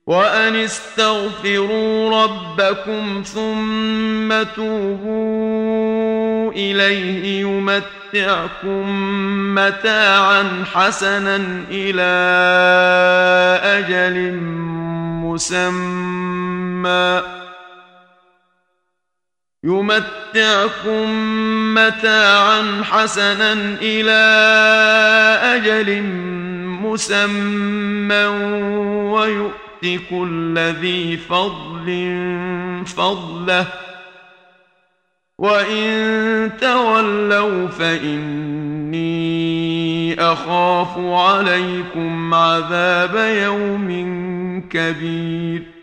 وأن استغفروا ربكم ثم توبوا إليه يمتعكم متاعا حسنا إلى أجل مسمى ويؤت كل ذي فضل فضله وإن تولوا فإني أخاف عليكم عذاب يوم كبير.